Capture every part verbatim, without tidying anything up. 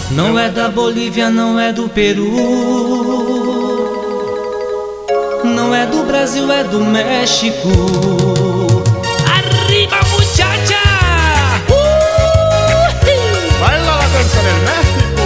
Não é da Bolívia, não é do Peru, não é do Brasil, é do México. Arriba, muchacha! Uh! Baila la danza del México.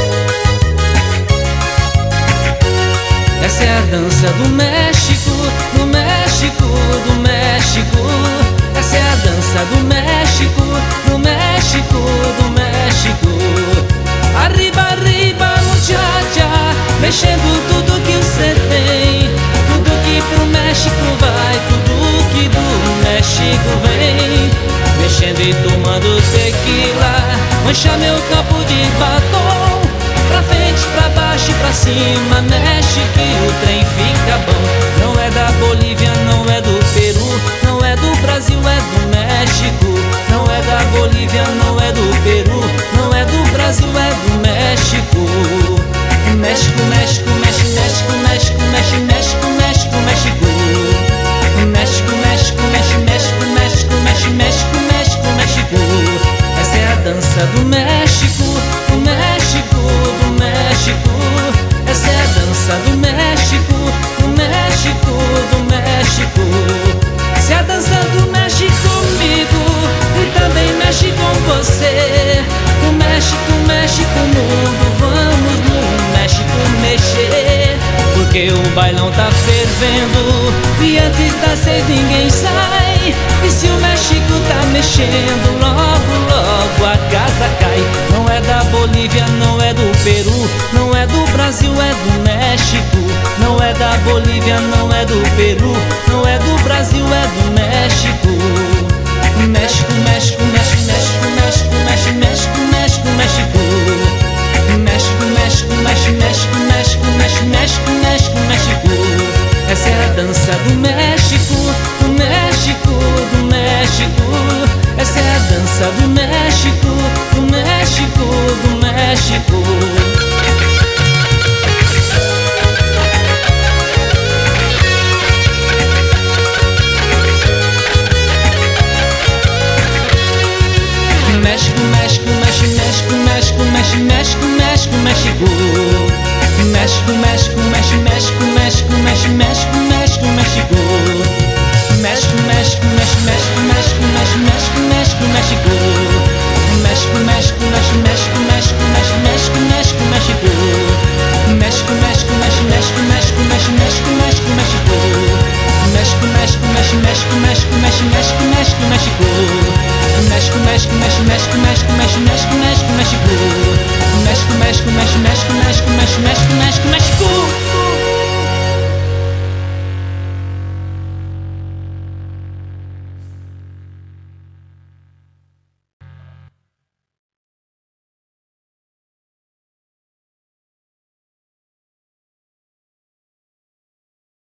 Essa é a dança do México, do México, do México. Essa é a dança do México, do México, do México. Arriba, arriba, muchacha, mexendo tudo que você tem. Tudo que pro México vai, tudo que do México vem. Mexendo e tomando tequila, mancha meu campo de batom. Pra frente, pra baixo e pra cima, mexe que o trem fica bom. Não é da Bolívia, não é do Peru, não é do Brasil, é do México. Não é da Bolívia, não é do Peru, não é do Brasil, é do México. México, México, México, México, México, México, México, México, México. México, México, México, México, México, México, México, México, México. Essa é a dança do México, do México, do México. Essa é a dança do México, do México, do México. Se a dança do México comigo e também mexe com você. O México, México, mundo, vamos no México mexer. Porque o bailão tá fervendo e antes das seis ninguém sai. E se o México tá mexendo, logo, logo a casa cai. Não é da Bolívia, não é do Peru, não é do Brasil, é do México. Não é da Bolívia, não é do Peru, não é do Brasil, é do México. México, México, México, México, México, México, México, México, México. México, México, México, México, México, México, México, México, México. Essa é a dança do México, do México, do México. Essa é a dança do México, do México, do México. México, México, México, México, México, México, México, México, México. México, México, México, México, México, México, México, México, México. México, México, México, México, México, México, México, México. México, México, México, México, México, México, México, México. México, México, México, México, México, México, México, México. México, México, México, México, México, México, México, México. México, México, México, México, México, México, México, México, México. México, México, México,